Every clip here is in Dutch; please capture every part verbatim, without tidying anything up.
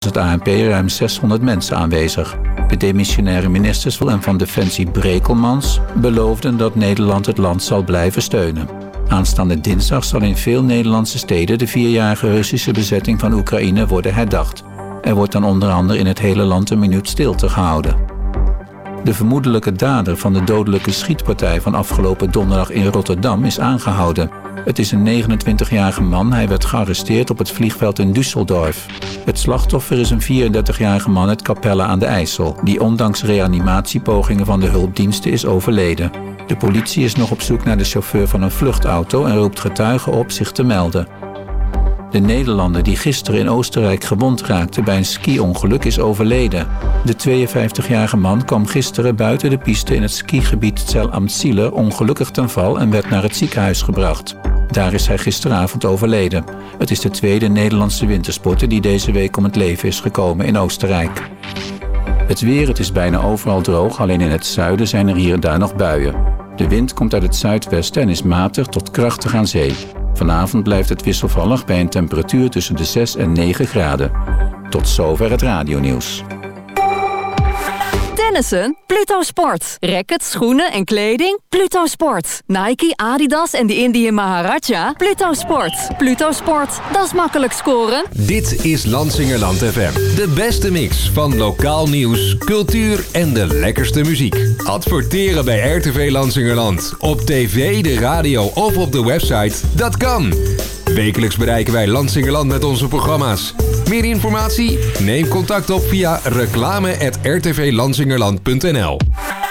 het A N P ruim zeshonderd mensen aanwezig. De demissionaire ministers en van Defensie Brekelmans beloofden dat Nederland het land zal blijven steunen. Aanstaande dinsdag zal in veel Nederlandse steden de vierjarige Russische bezetting van Oekraïne worden herdacht. Er wordt dan onder andere in het hele land een minuut stilte gehouden. De vermoedelijke dader van de dodelijke schietpartij van afgelopen donderdag in Rotterdam is aangehouden. Het is een negenentwintigjarige man. Hij werd gearresteerd op het vliegveld in Düsseldorf. Het slachtoffer is een vierendertigjarige man uit Capelle aan de IJssel, die ondanks reanimatiepogingen van de hulpdiensten is overleden. De politie is nog op zoek naar de chauffeur van een vluchtauto en roept getuigen op zich te melden. De Nederlander die gisteren in Oostenrijk gewond raakte bij een ski-ongeluk is overleden. De tweeënvijftigjarige man kwam gisteren buiten de piste in het skigebied Zell am Ziele ongelukkig ten val en werd naar het ziekenhuis gebracht. Daar is hij gisteravond overleden. Het is de tweede Nederlandse wintersporter die deze week om het leven is gekomen in Oostenrijk. Het weer, het is bijna overal droog, alleen in het zuiden zijn er hier en daar nog buien. De wind komt uit het zuidwesten en is matig tot krachtig aan zee. Vanavond blijft het wisselvallig bij een temperatuur tussen de zes en negen graden. Tot zover het radionieuws. Tennissen? Pluto Sport. Rackets, schoenen en kleding? Pluto Sport. Nike, Adidas en de Indian Maharaja? Pluto Sport. Pluto Sport. Dat is makkelijk scoren. Dit is Lansingerland F M. De beste mix van lokaal nieuws, cultuur en de lekkerste muziek. Adverteren bij R T V Lansingerland. Op tv, de radio of op de website. Dat kan. Wekelijks bereiken wij Lansingerland met onze programma's. Meer informatie? Neem contact op via reclame at r t v lansingerland punt n l.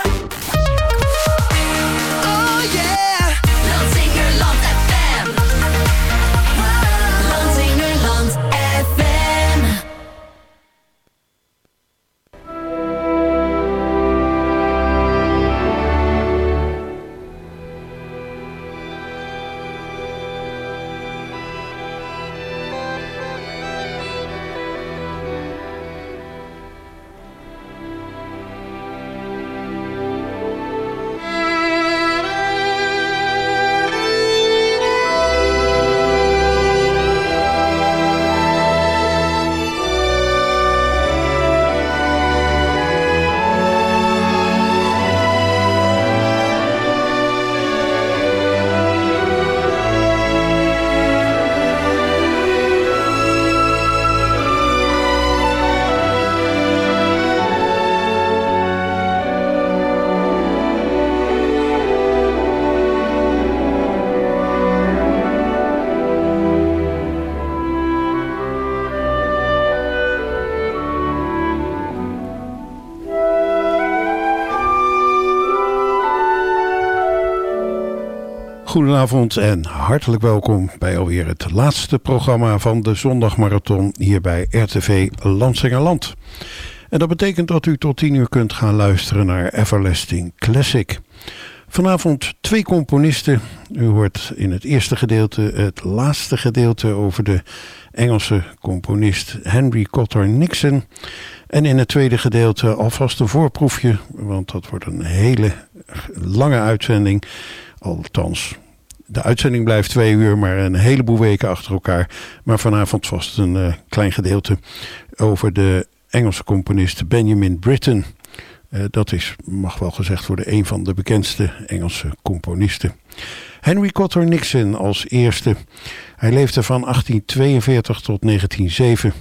Goedenavond en hartelijk welkom bij alweer het laatste programma van de Zondagmarathon hier bij R T V Lansingerland. En dat betekent dat u tot tien uur kunt gaan luisteren naar Everlasting Classic. Vanavond twee componisten. U hoort in het eerste gedeelte het laatste gedeelte over de Engelse componist Henry Cotter Nixon. En in het tweede gedeelte alvast een voorproefje, want dat wordt een hele lange uitzending. Althans, de uitzending blijft twee uur, maar een heleboel weken achter elkaar. Maar vanavond vast een uh, klein gedeelte over de Engelse componist Benjamin Britten. Uh, dat is, mag wel gezegd worden, een van de bekendste Engelse componisten. Henry Cotter Nixon als eerste. Hij leefde van achttien tweeënveertig tot negentien zeven.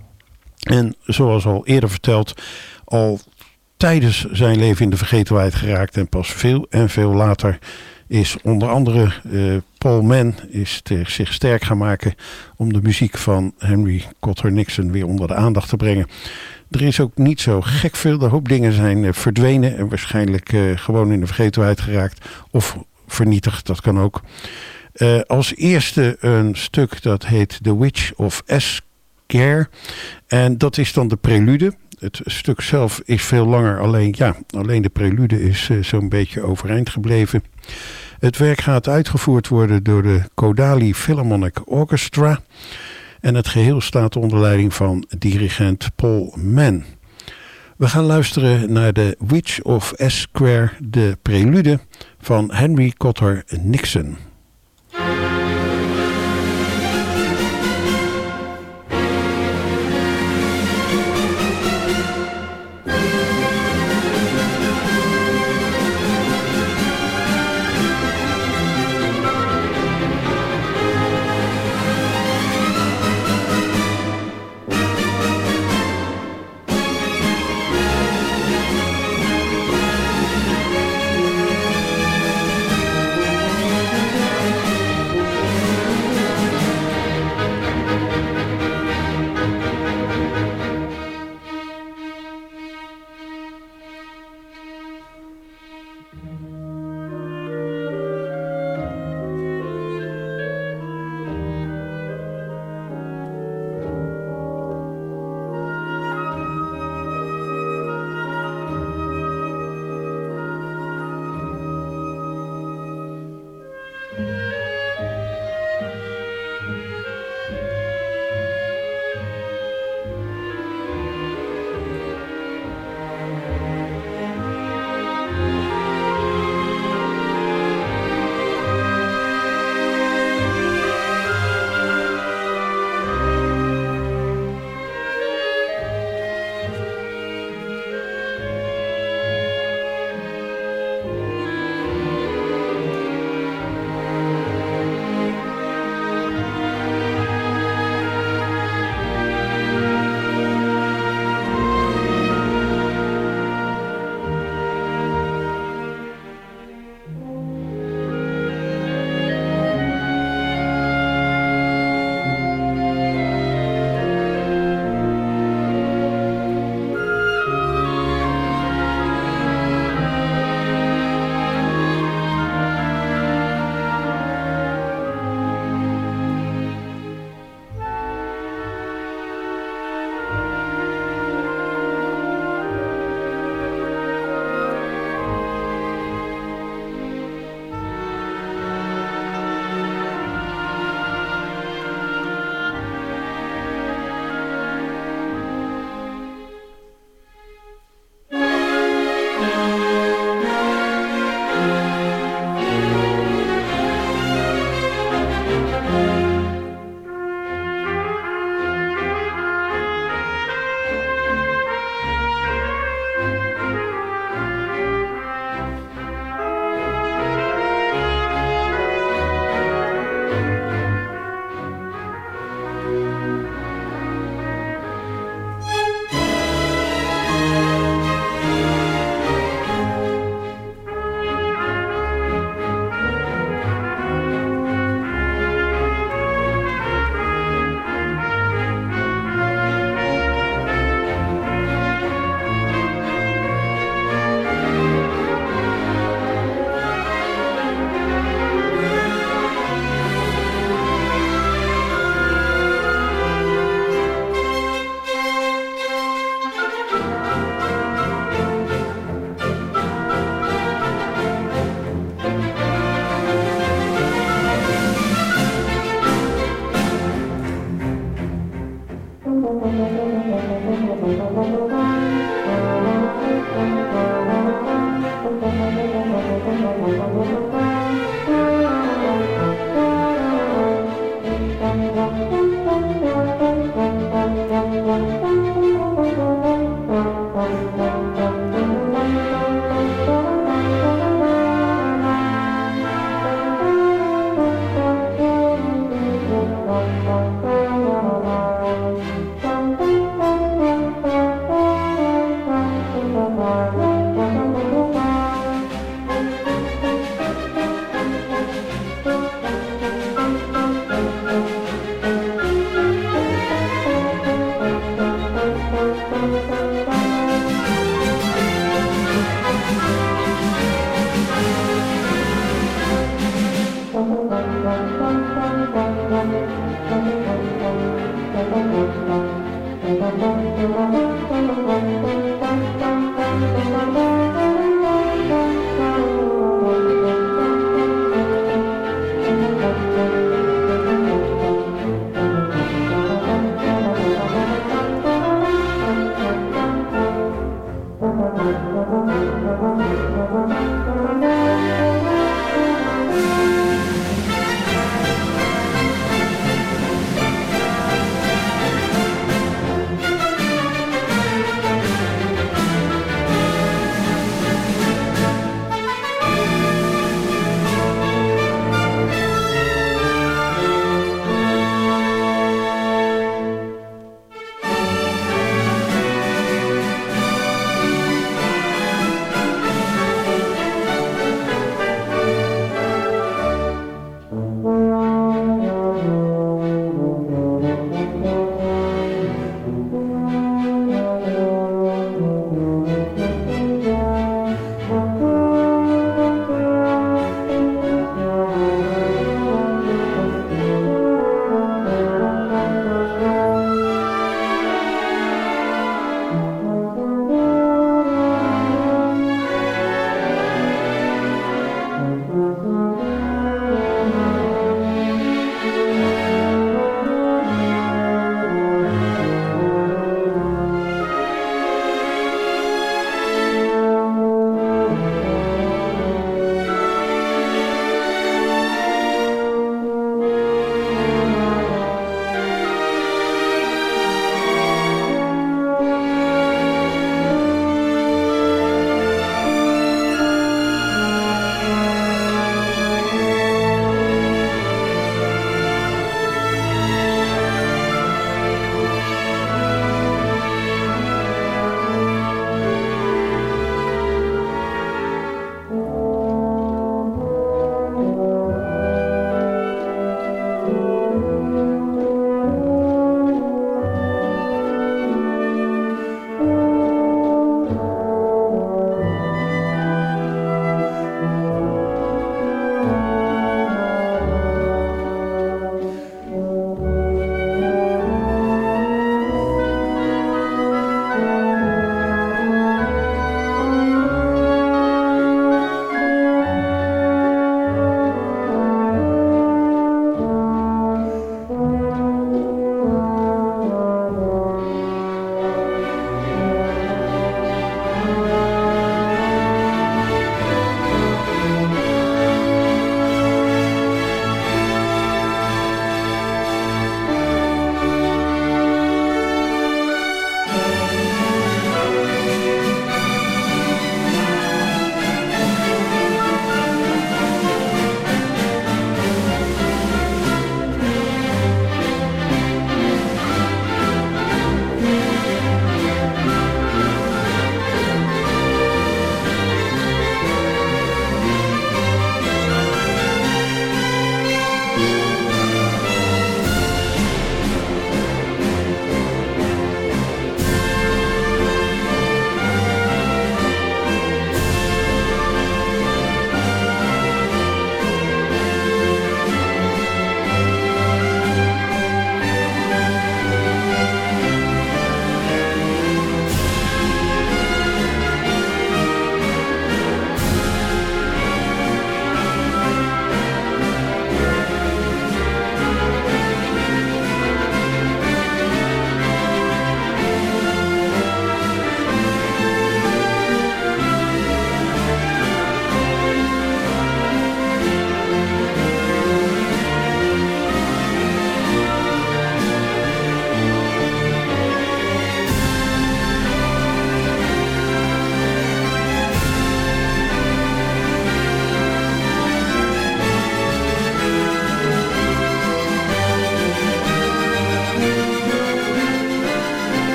En zoals al eerder verteld, al tijdens zijn leven in de vergetelheid geraakt. En pas veel en veel later is onder andere uh, Paul Mann is te, zich sterk gaan maken om de muziek van Henry Cotter Nixon weer onder de aandacht te brengen. Er is ook niet zo gek veel. De hoop dingen zijn uh, verdwenen en waarschijnlijk uh, gewoon in de vergetelheid geraakt. Of vernietigd, dat kan ook. Uh, als eerste een stuk dat heet The Witch of Esker. En dat is dan de prelude. Het stuk zelf is veel langer, alleen, ja, alleen de prelude is uh, zo'n beetje overeind gebleven. Het werk gaat uitgevoerd worden door de Kodali Philharmonic Orchestra. En het geheel staat onder leiding van dirigent Paul Mann. We gaan luisteren naar de Witch of Esker, de prelude van Henry Cotter Nixon.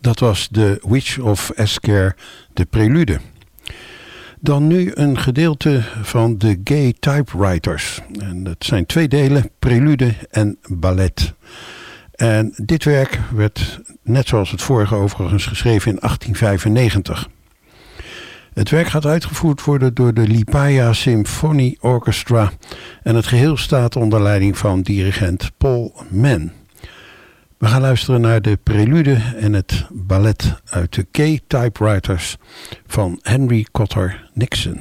Dat was The Witch of Esker, de prelude. Dan nu een gedeelte van de Gay Typewriters. En dat zijn twee delen, prelude en ballet. En dit werk werd, net zoals het vorige overigens, geschreven in achttien vijfennegentig. Het werk gaat uitgevoerd worden door de Lipaia Symphony Orchestra en het geheel staat onder leiding van dirigent Paul Mann. We gaan luisteren naar de prelude en het ballet uit de Gay Typewriters van Henry Cotter Nixon.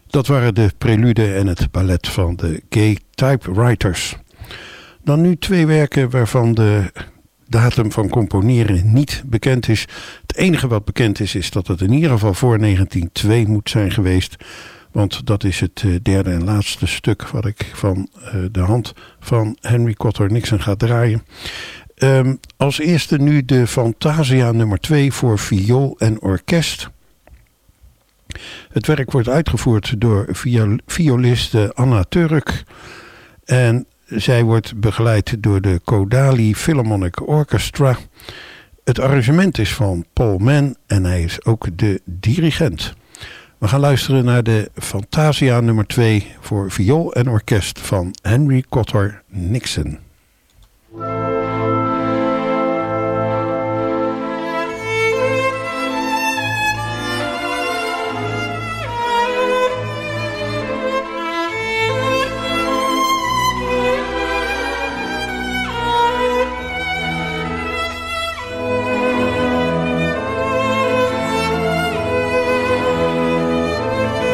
Dat waren de prelude en het ballet van de Gay Typewriters. Dan nu twee werken waarvan de datum van componeren niet bekend is. Het enige wat bekend is, is dat het in ieder geval voor negentien nul twee moet zijn geweest. Want dat is het derde en laatste stuk wat ik van de hand van Henry Cotter Nixon ga draaien. Um, als eerste nu de Fantasia nummer twee voor viool en orkest. Het werk wordt uitgevoerd door violiste Anna Turk. En zij wordt begeleid door de Kodali Philharmonic Orchestra. Het arrangement is van Paul Mann en hij is ook de dirigent. We gaan luisteren naar de Fantasia nummer twee voor viool en orkest van Henry Cotter Nixon.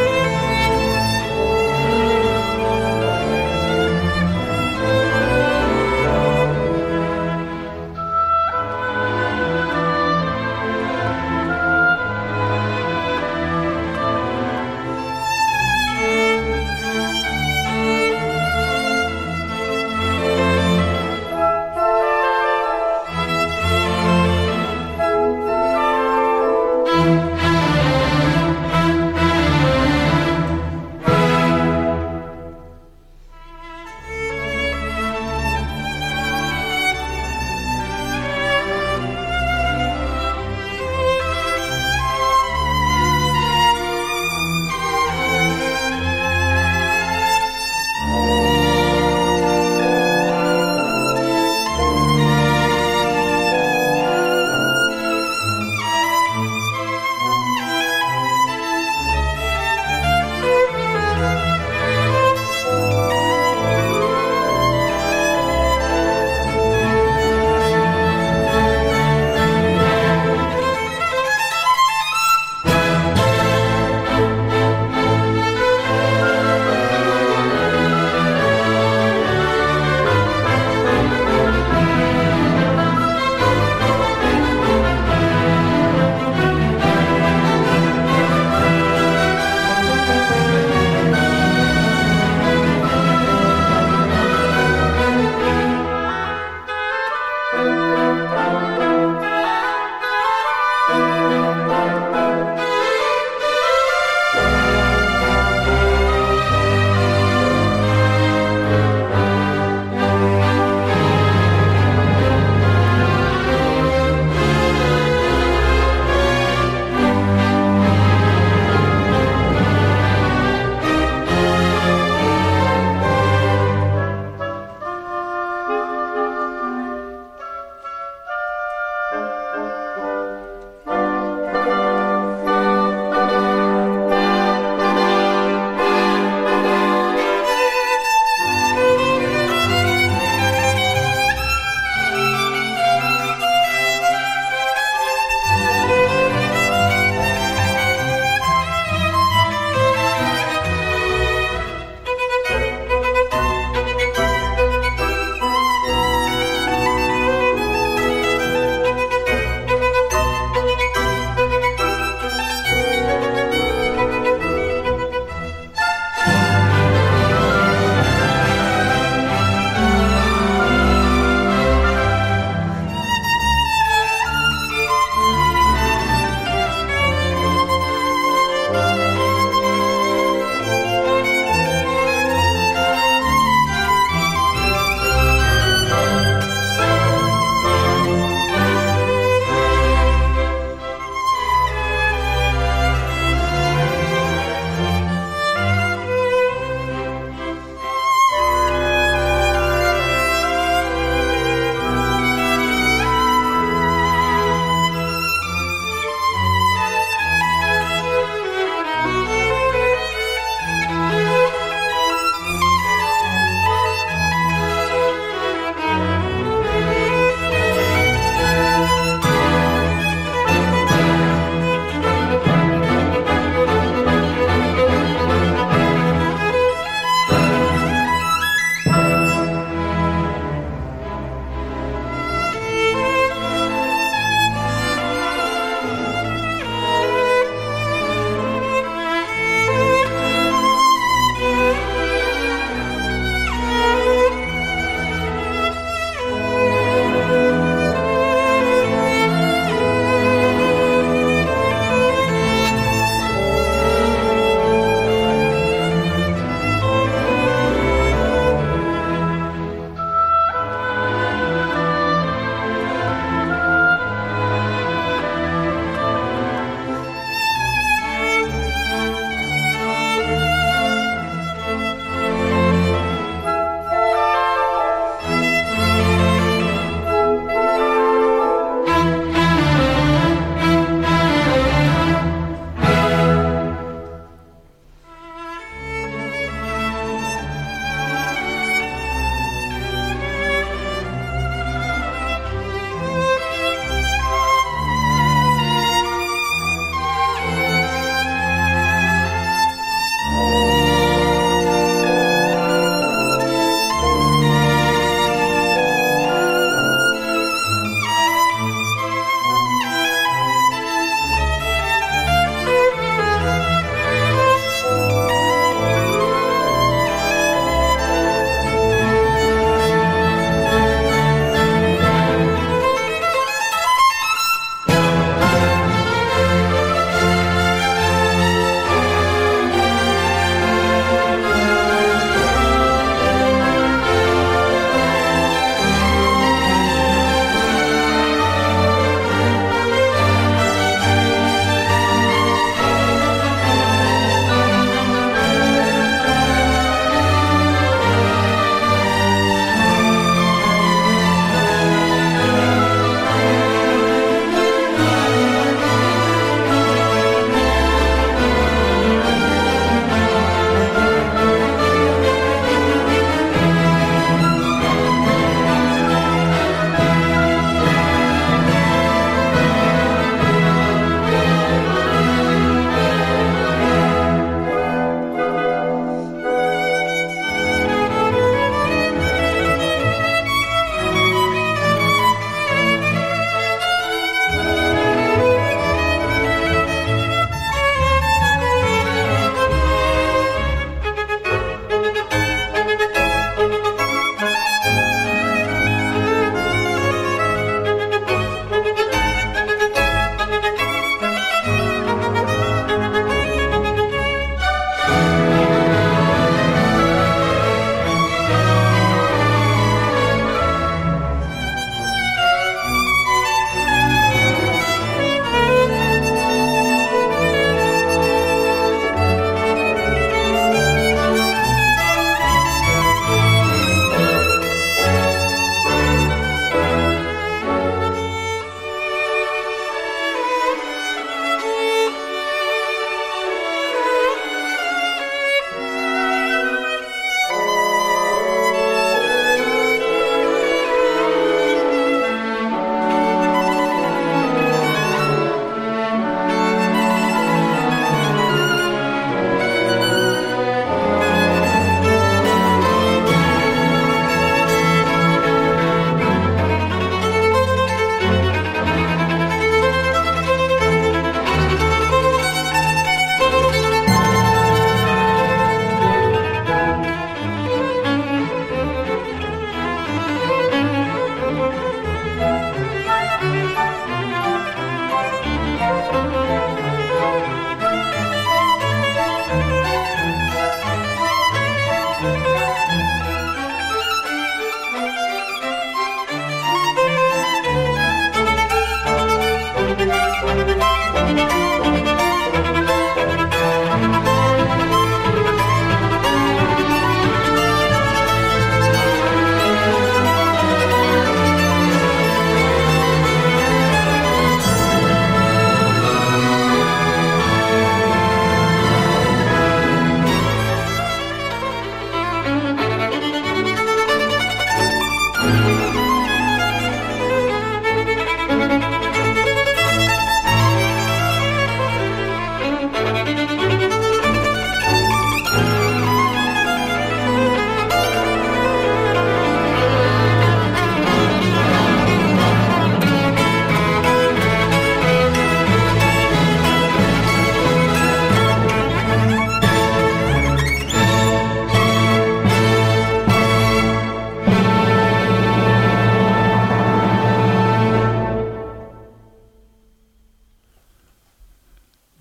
Thank you.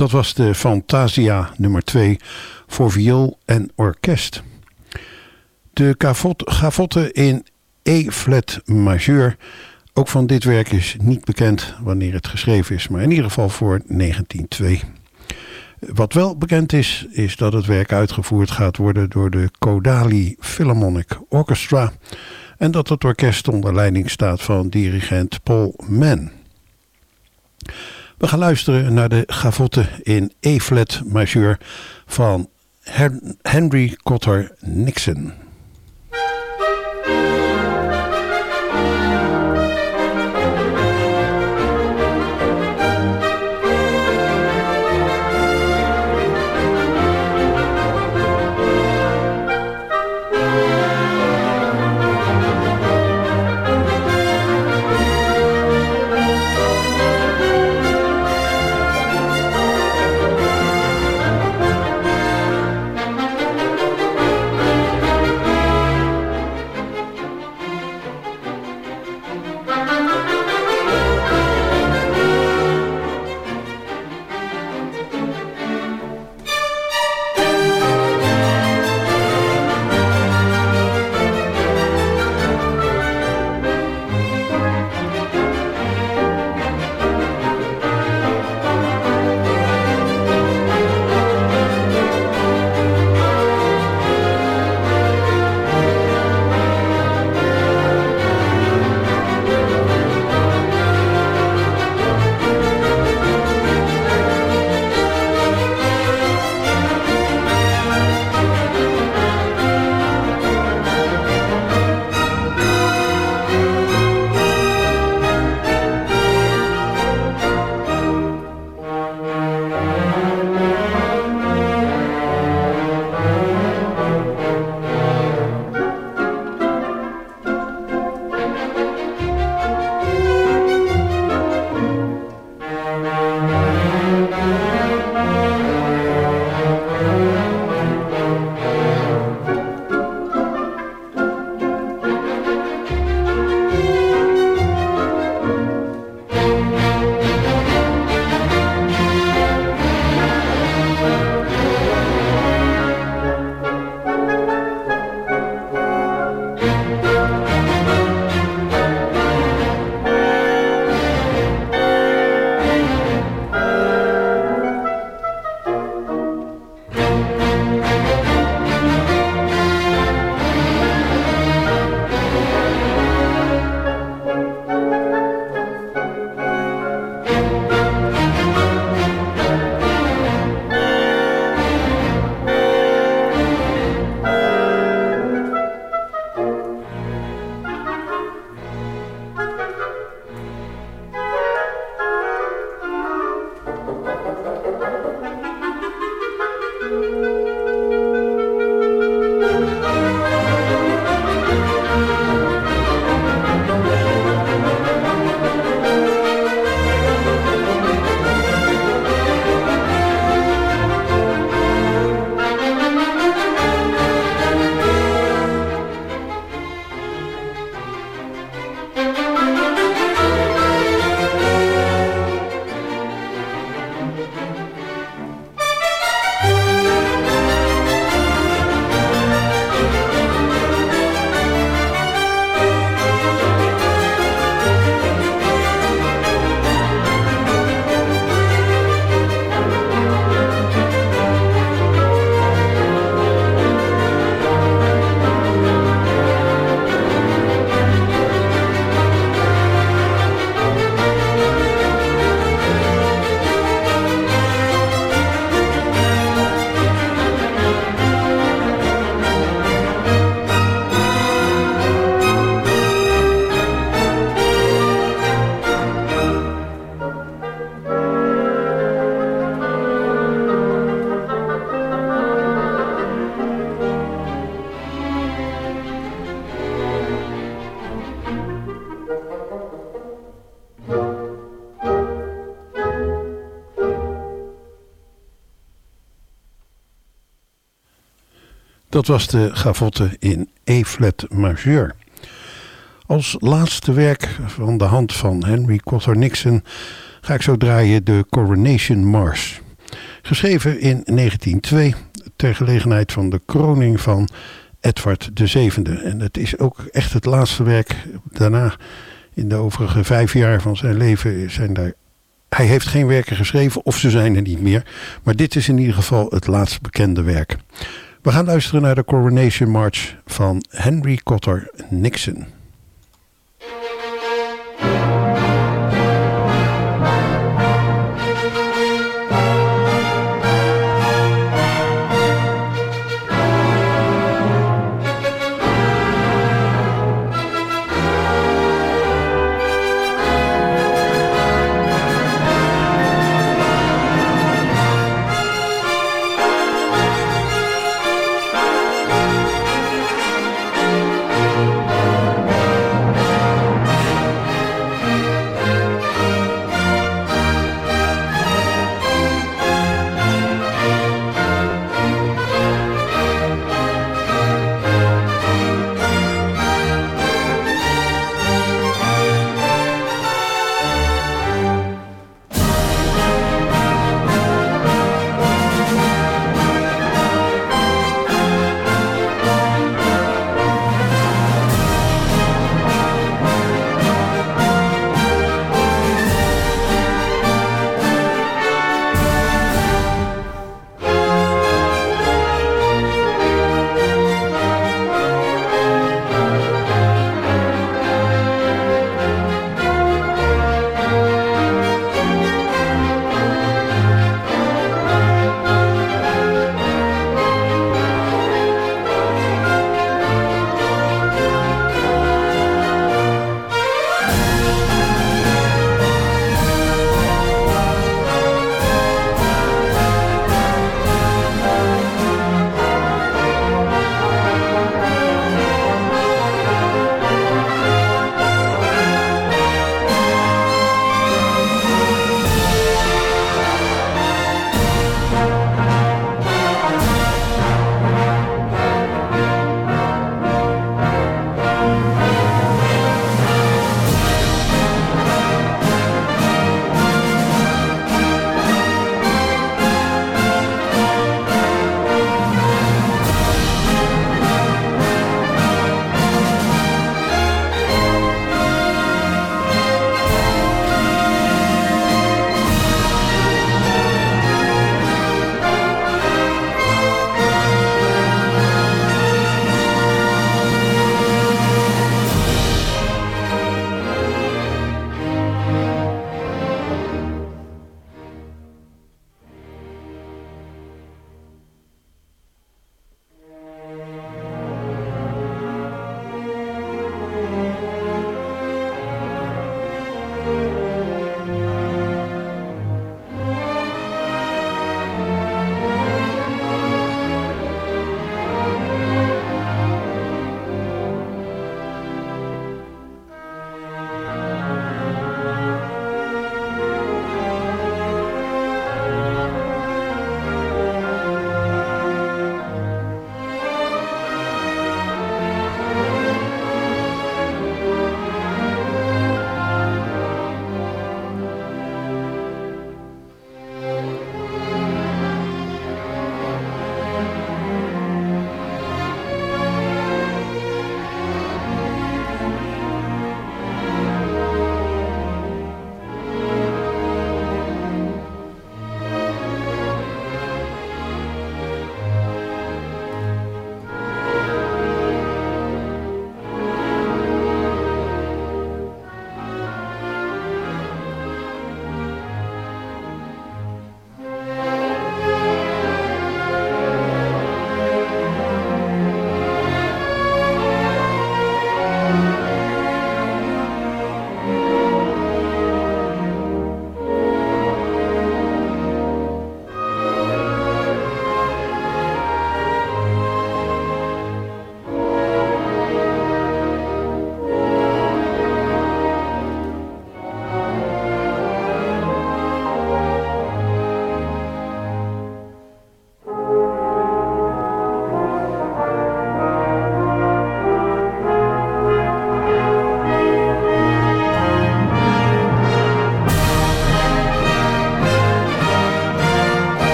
Dat was de Fantasia nummer twee voor viool en orkest. De gavotte in E-flat majeur. Ook van dit werk is niet bekend wanneer het geschreven is, maar in ieder geval voor negentien twee. Wat wel bekend is, is dat het werk uitgevoerd gaat worden door de Kodali Philharmonic Orchestra en dat het orkest onder leiding staat van dirigent Paul Mann. We gaan luisteren naar de gavotte in E-flat majeur van Henry Cotter Nixon. Dat was de gavotte in E-flat majeur. Als laatste werk van de hand van Henry Cotter Nixon ga ik zo draaien de Coronation Mars. Geschreven in negentien nul twee ter gelegenheid van de kroning van Edward de Zevende. En het is ook echt het laatste werk. Daarna, in de overige vijf jaar van zijn leven, zijn daar... Hij heeft geen werken geschreven of ze zijn er niet meer. Maar dit is in ieder geval het laatst bekende werk. We gaan luisteren naar de Coronation March van Henry Cotter Nixon.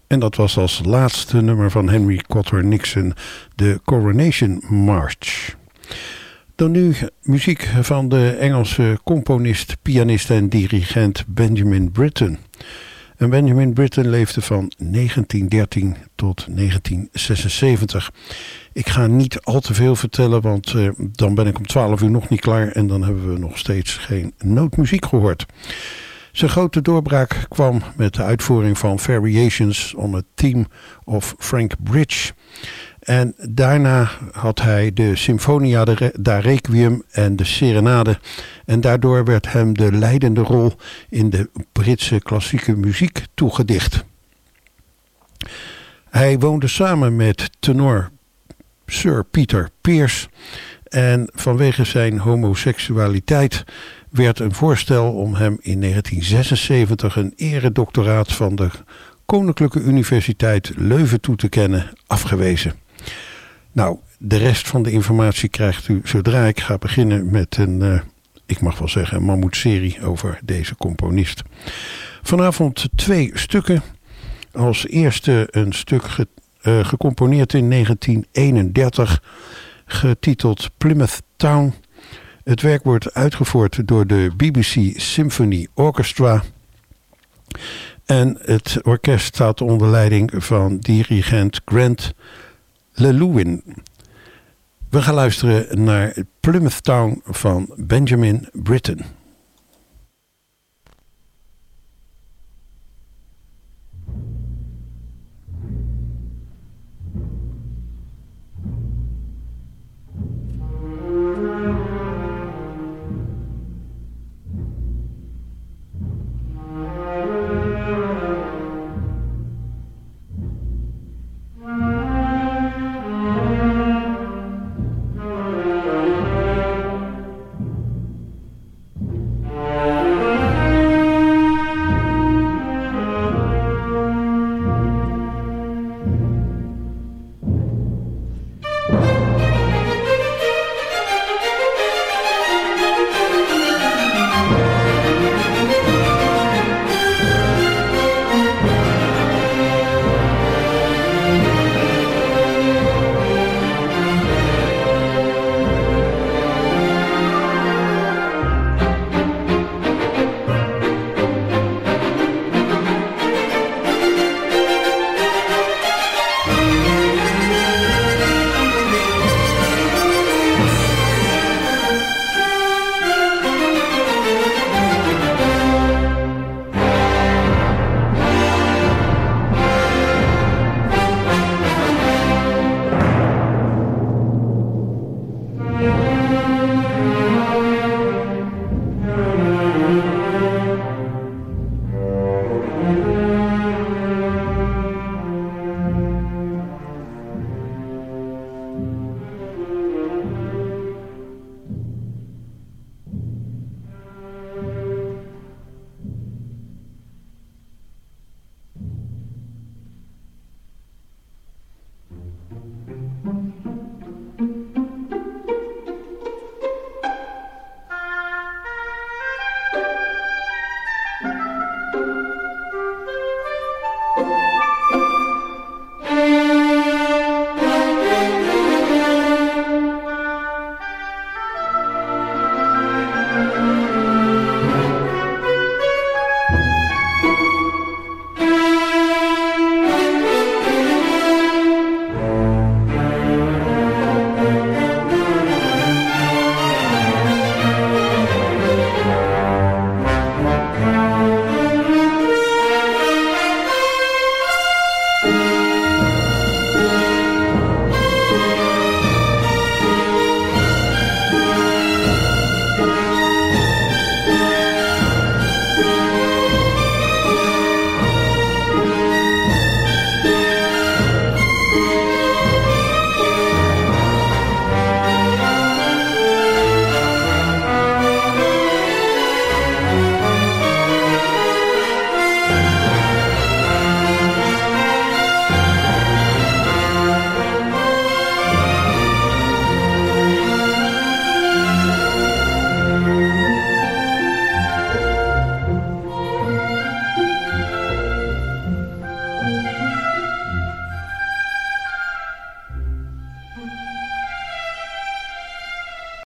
En dat was als laatste nummer van Henry Cotter Nixon, de Coronation March. Dan nu muziek van de Engelse componist, pianist en dirigent Benjamin Britten. En Benjamin Britten leefde van negentien dertien tot negentien zesenzeventig. Ik ga niet al te veel vertellen, want uh, dan ben ik om twaalf uur nog niet klaar en dan hebben we nog steeds geen nootmuziek gehoord. Zijn grote doorbraak kwam met de uitvoering van Variations on a Theme of Frank Bridge. En daarna had hij de Sinfonia da Requiem en de Serenade. En daardoor werd hem de leidende rol in de Britse klassieke muziek toegedicht. Hij woonde samen met tenor Sir Peter Pearce. En vanwege zijn homoseksualiteit werd een voorstel om hem in negentien zesenzeventig een eredoctoraat van de Koninklijke Universiteit Leuven toe te kennen afgewezen. Nou, de rest van de informatie krijgt u zodra ik ga beginnen met een, uh, ik mag wel zeggen, een mammoetserie over deze componist. Vanavond twee stukken. Als eerste een stuk ge, uh, gecomponeerd in negentien eenendertig, getiteld Plymouth Town. Het werk wordt uitgevoerd door de B B C Symphony Orchestra. En het orkest staat onder leiding van dirigent Grant LeLewin. We gaan luisteren naar Plymouth Town van Benjamin Britten.